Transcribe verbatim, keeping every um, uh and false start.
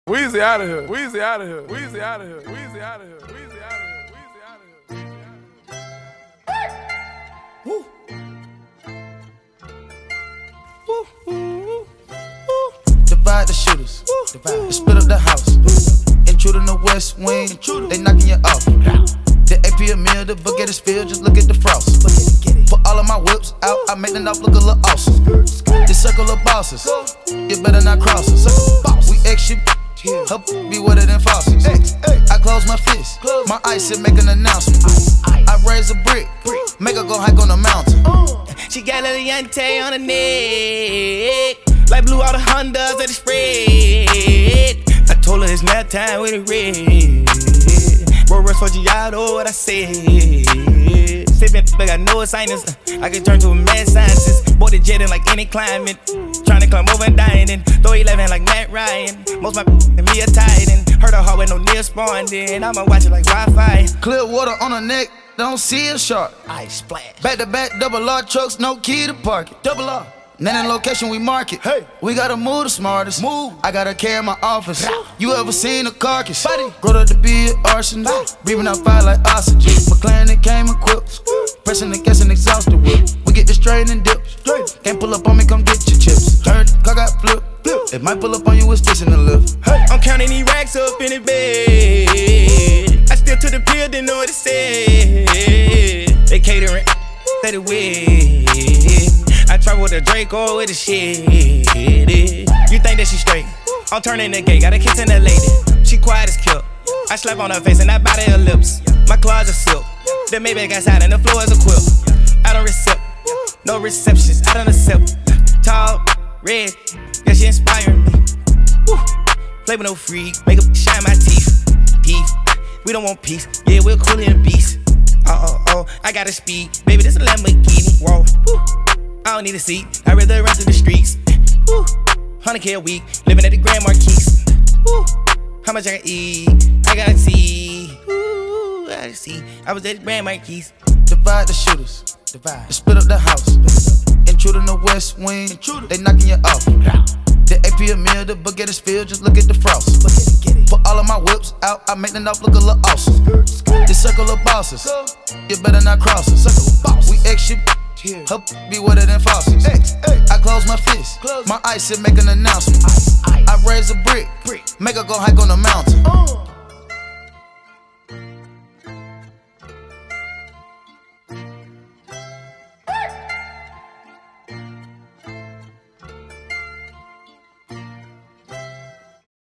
Weezy out of here. Weezy out of here. Weezy out of here. Weezy out of here. Weezy out of here. Weezy out of here. Woo. Woo. Woo. Woo. Divide the shooters. Woo. Divide. Split up the house. Woo. Intruder in the west wing. Intruder. They knocking you off. The A P a meal, the book get it spilled. Just look at the frost. Put all of my whips out. I make them look a little awesome. This circle of bosses. You better not cross us. We extra. Help be wetter than faucets. I close my fist, my ice and make an announcement. I raise a brick, make her go hike on the mountain. She got a Leontay on her neck, like blue all the Hondas that it spread. I told her it's nap time with it red. Bro, rush for Giotto, what I said. Sippin', but I know it's sinus. I can turn to a mad scientist. Board the jet in like any climate. Tryna climb over and dining. Throw eleven like Matt Ryan. Most my and me a titan. Heard a heart with no near spawn. Then I'ma watch it like Wi-Fi. Clear water on her neck, don't see a shark. Ice splash. Back to back, double R trucks, no key to park it. Double R. None in location, we mark it. Hey. We gotta move the smartest. Move. I gotta carry my office. Rah. You ever seen a carcass? Buddy. Growed up to be an arsonist. Breathing out fire like oxygen. McLaren that came equipped. Pressing the gas and exhaust the whip. We get the straight and dip. Straight. Can't pull up on me, come get your chips. Heard the car got flipped. Flip. It might pull up on you with sticks in the lift. Hey. I'm counting these racks up in the bed. I still took the pill, didn't know what it said. They catering, let it wet. I travel with a Draco with a shit. You think that she straight? I'm turning the gay, got a kiss in the lady. She quiet as kill. I slap on her face and I bite her lips. My closet silk. The Maybach outside and the floor is a quilt. I don't accept, no receptions. I don't accept. Tall, red, yeah, she inspiring me. Woo. Play with no freak, make up shine my teeth. Peace, we don't want peace. Yeah, we're cool in the beast. Oh oh oh, I gotta speed, baby. This a Lamborghini. Whoa. Woo. I don't need a seat, I'd rather run through the streets. Woo. one hundred K a week, living at the Grand Marquis. Woo. How much I can eat? I gotta see. Ooh, I gotta see. I was at the Grand Marquis. Divide the shooters. Divide. Split up the house. Intruder in the west wing. Intruder. They knocking you off. The A P a meal, the book get it spilled. Just look at the frost. Put all of my whips out. I make them look a little awesome. This circle of bosses. You better not cross us. We extra. Help be wetter than faucets. I close my fist, my ice and make an announcement. I raise a brick, make her go hike on the mountain.